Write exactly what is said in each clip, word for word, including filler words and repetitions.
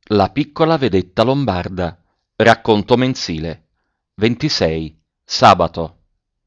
La piccola vedetta lombarda. Racconto mensile. ventisei. Sabato.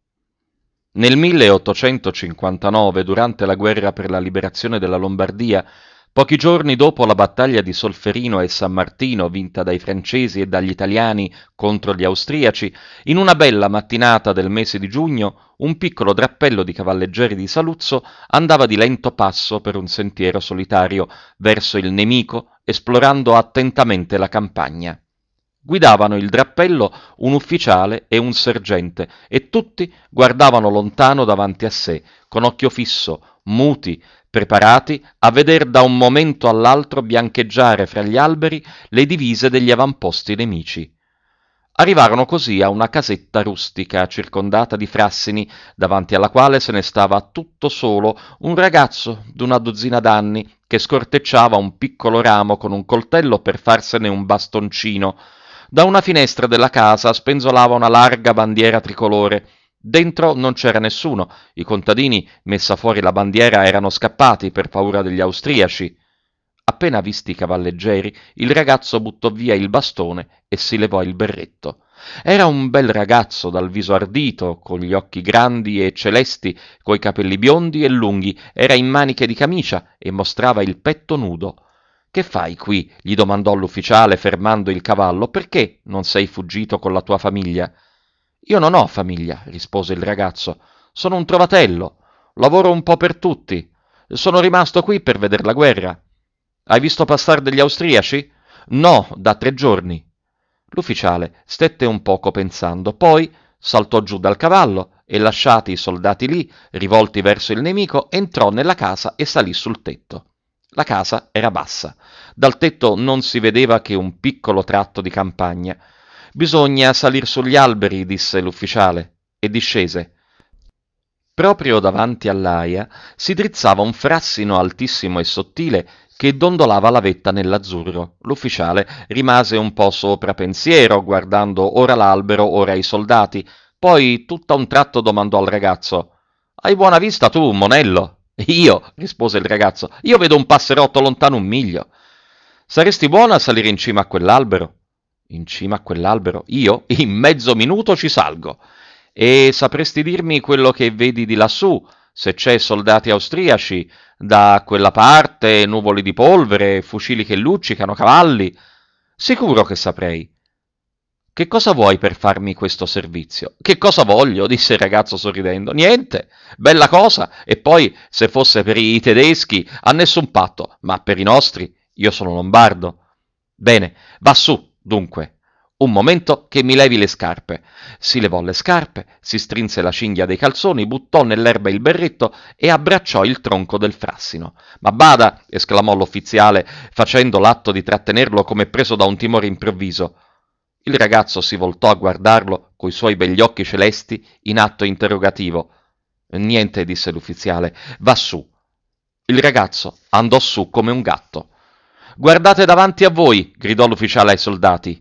Nel milleottocentocinquantanove, durante la guerra per la liberazione della Lombardia, pochi giorni dopo la battaglia di Solferino e San Martino vinta dai francesi e dagli italiani contro gli austriaci, in una bella mattinata del mese di giugno, un piccolo drappello di cavalleggeri di Saluzzo andava di lento passo per un sentiero solitario verso il nemico, esplorando attentamente la campagna. Guidavano il drappello un ufficiale e un sergente, e tutti guardavano lontano davanti a sé, con occhio fisso, muti, preparati a veder da un momento all'altro biancheggiare fra gli alberi le divise degli avamposti nemici. Arrivarono così a una casetta rustica circondata di frassini, davanti alla quale se ne stava tutto solo un ragazzo d'una dozzina d'anni che scortecciava un piccolo ramo con un coltello per farsene un bastoncino. Da una finestra della casa spenzolava una larga bandiera tricolore. Dentro non c'era nessuno, i contadini, messa fuori la bandiera, erano scappati per paura degli austriaci. Appena visti i cavalleggeri, il ragazzo buttò via il bastone e si levò il berretto. Era un bel ragazzo dal viso ardito, con gli occhi grandi e celesti, coi capelli biondi e lunghi, era in maniche di camicia e mostrava il petto nudo. «Che fai qui?» gli domandò l'ufficiale fermando il cavallo. «Perché non sei fuggito con la tua famiglia?» «Io non ho famiglia», rispose il ragazzo. «Sono un trovatello. Lavoro un po' per tutti. Sono rimasto qui per veder la guerra». «Hai visto passare degli austriaci?» «No, da tre giorni». L'ufficiale stette un poco pensando, poi saltò giù dal cavallo e, lasciati i soldati lì, rivolti verso il nemico, entrò nella casa e salì sul tetto. La casa era bassa. Dal tetto non si vedeva che un piccolo tratto di campagna. «Bisogna salir sugli alberi», disse l'ufficiale, e discese. Proprio davanti all'aia si drizzava un frassino altissimo e sottile che dondolava la vetta nell'azzurro. L'ufficiale rimase un po' sopra pensiero, guardando ora l'albero, ora i soldati. Poi, tutto a un tratto, domandò al ragazzo: «Hai buona vista tu, monello?» «Io», rispose il ragazzo, «io vedo un passerotto lontano un miglio». «Saresti buono a salire in cima a quell'albero?» «In cima a quell'albero? Io? In mezzo minuto ci salgo». «E sapresti dirmi quello che vedi di lassù, se c'è soldati austriaci, da quella parte, nuvoli di polvere, fucili che luccicano, cavalli?» «Sicuro che saprei». «Che cosa vuoi per farmi questo servizio?» «Che cosa voglio?» disse il ragazzo sorridendo. «Niente, bella cosa, e poi se fosse per i tedeschi a nessun patto, ma per i nostri io sono lombardo». «Bene, va su, dunque. Un momento che mi levi le scarpe». Si levò le scarpe, si strinse la cinghia dei calzoni, buttò nell'erba il berretto e abbracciò il tronco del frassino. «Ma bada!» esclamò l'ufficiale, facendo l'atto di trattenerlo come preso da un timore improvviso. Il ragazzo si voltò a guardarlo coi suoi begli occhi celesti in atto interrogativo. «Niente», disse l'ufficiale, «va su». Il ragazzo andò su come un gatto. «Guardate davanti a voi!» gridò l'ufficiale ai soldati.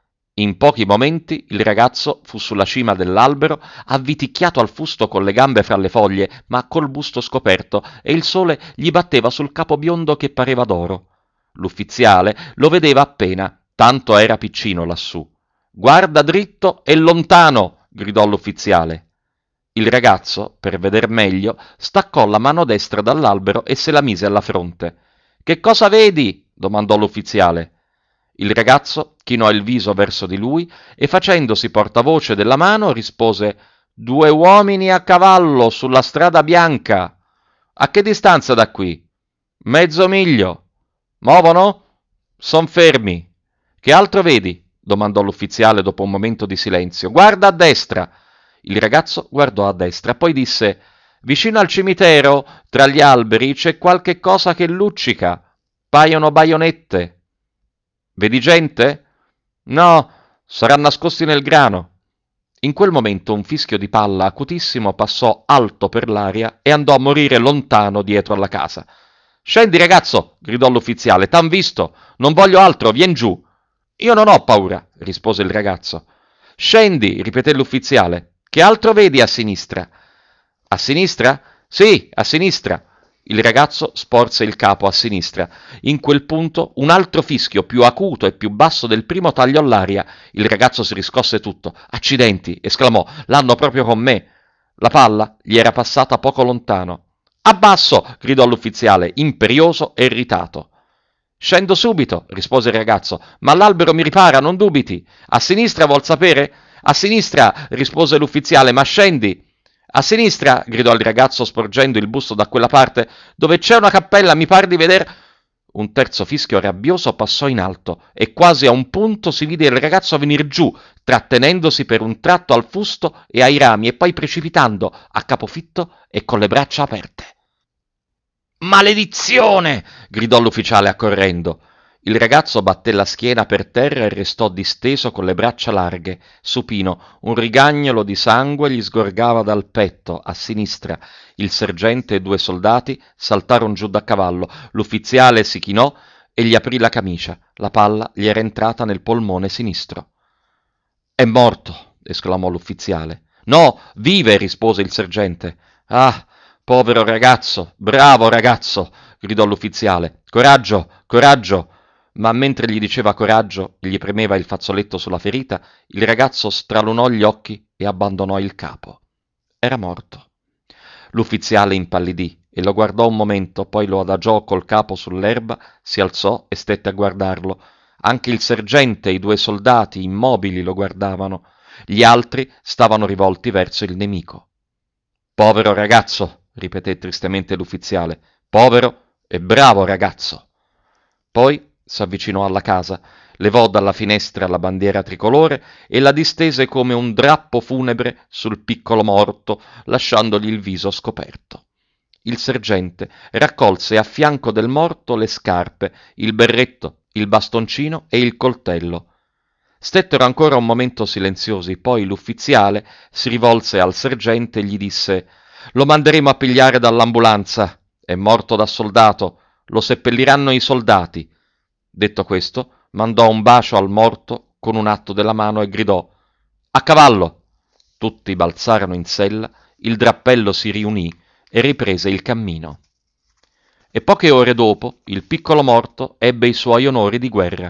In pochi momenti il ragazzo fu sulla cima dell'albero, avviticchiato al fusto con le gambe fra le foglie, ma col busto scoperto, e il sole gli batteva sul capo biondo che pareva d'oro. L'ufficiale lo vedeva appena, tanto era piccino lassù. «Guarda dritto e lontano!» gridò l'ufficiale. Il ragazzo, per veder meglio, staccò la mano destra dall'albero e se la mise alla fronte. «Che cosa vedi?» domandò l'ufficiale. Il ragazzo chinò il viso verso di lui e, facendosi portavoce della mano, rispose: «Due uomini a cavallo sulla strada bianca». «A che distanza da qui?» «Mezzo miglio». «Muovono?» «Son fermi». «Che altro vedi?» domandò l'ufficiale dopo un momento di silenzio. «Guarda a destra». Il ragazzo guardò a destra, poi disse: «Vicino al cimitero, tra gli alberi, c'è qualche cosa che luccica. Paiono baionette». «Vedi gente?» «No, saranno nascosti nel grano». In quel momento un fischio di palla acutissimo passò alto per l'aria e andò a morire lontano dietro alla casa. «Scendi, ragazzo!» gridò l'ufficiale. «T'han visto! Non voglio altro, vien giù!» «Io non ho paura», rispose il ragazzo. «Scendi», ripeté l'ufficiale. «Che altro vedi a sinistra?» «A sinistra?» «Sì, a sinistra». Il ragazzo sporse il capo a sinistra. In quel punto un altro fischio, più acuto e più basso del primo, tagliò l'aria. Il ragazzo si riscosse tutto. «Accidenti!» esclamò. «L'hanno proprio con me!» La palla gli era passata poco lontano. «Abbasso!» gridò l'ufficiale, imperioso e irritato. «Scendo subito!» rispose il ragazzo. «Ma l'albero mi ripara, non dubiti!» «A sinistra, vuol sapere?» «A sinistra!» rispose l'ufficiale. «Ma scendi!» «A sinistra!» gridò il ragazzo sporgendo il busto da quella parte. «Dove c'è una cappella, mi pare di veder...» Un terzo fischio rabbioso passò in alto e quasi a un punto si vide il ragazzo venir giù, trattenendosi per un tratto al fusto e ai rami e poi precipitando a capofitto e con le braccia aperte. «Maledizione!» gridò l'ufficiale accorrendo. Il ragazzo batté la schiena per terra e restò disteso con le braccia larghe, supino. Un rigagnolo di sangue gli sgorgava dal petto, a sinistra. Il sergente e due soldati saltarono giù da cavallo. L'ufficiale si chinò e gli aprì la camicia. La palla gli era entrata nel polmone sinistro. «È morto!» esclamò l'ufficiale. «No, vive!» rispose il sergente. «Ah, povero ragazzo! Bravo ragazzo!» gridò l'ufficiale. «Coraggio! Coraggio!» Ma mentre gli diceva coraggio e gli premeva il fazzoletto sulla ferita, il ragazzo stralunò gli occhi e abbandonò il capo. Era morto. L'ufficiale impallidì e lo guardò un momento, poi lo adagiò col capo sull'erba, si alzò e stette a guardarlo. Anche il sergente e i due soldati immobili lo guardavano. Gli altri stavano rivolti verso il nemico. «Povero ragazzo!» ripeté tristemente l'ufficiale. «Povero e bravo ragazzo!» Poi s'avvicinò alla casa, levò dalla finestra la bandiera tricolore e la distese come un drappo funebre sul piccolo morto, lasciandogli il viso scoperto. Il sergente raccolse a fianco del morto le scarpe, il berretto, il bastoncino e il coltello. Stettero ancora un momento silenziosi, poi l'ufficiale si rivolse al sergente e gli disse: «Lo manderemo a pigliare dall'ambulanza. È morto da soldato. Lo seppelliranno i soldati». Detto questo, mandò un bacio al morto con un atto della mano e gridò: «A cavallo!» Tutti balzarono in sella, il drappello si riunì e riprese il cammino. E poche ore dopo il piccolo morto ebbe i suoi onori di guerra.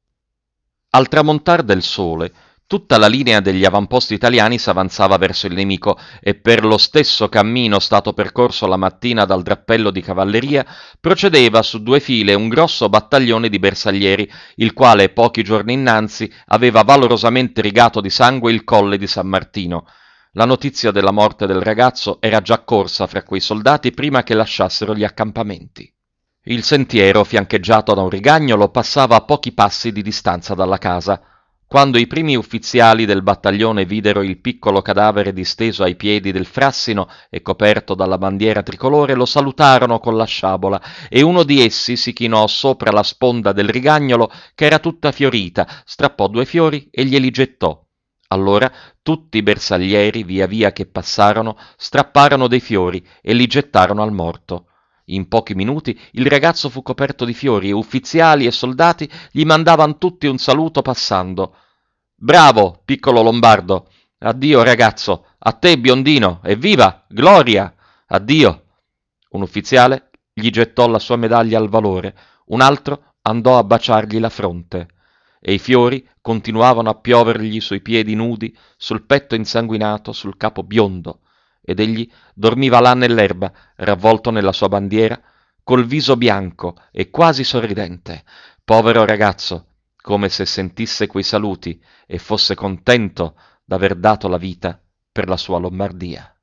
Al tramontar del sole, tutta la linea degli avamposti italiani s'avanzava verso il nemico e per lo stesso cammino stato percorso la mattina dal drappello di cavalleria procedeva su due file un grosso battaglione di bersaglieri, il quale pochi giorni innanzi aveva valorosamente rigato di sangue il colle di San Martino. La notizia della morte del ragazzo era già corsa fra quei soldati prima che lasciassero gli accampamenti. Il sentiero, fiancheggiato da un rigagnolo, passava a pochi passi di distanza dalla casa. Quando i primi ufficiali del battaglione videro il piccolo cadavere disteso ai piedi del frassino e coperto dalla bandiera tricolore, lo salutarono con la sciabola e uno di essi si chinò sopra la sponda del rigagnolo, che era tutta fiorita, strappò due fiori e glieli gettò. Allora tutti i bersaglieri, via via che passarono, strapparono dei fiori e li gettarono al morto. In pochi minuti il ragazzo fu coperto di fiori e ufficiali e soldati gli mandavan tutti un saluto passando. «Bravo, piccolo Lombardo! Addio, ragazzo! A te, biondino! Evviva! Gloria! Addio!» Un ufficiale gli gettò la sua medaglia al valore, un altro andò a baciargli la fronte, e i fiori continuavano a piovergli sui piedi nudi, sul petto insanguinato, sul capo biondo, ed egli dormiva là nell'erba, ravvolto nella sua bandiera, col viso bianco e quasi sorridente. Povero ragazzo, come se sentisse quei saluti e fosse contento d'aver dato la vita per la sua Lombardia.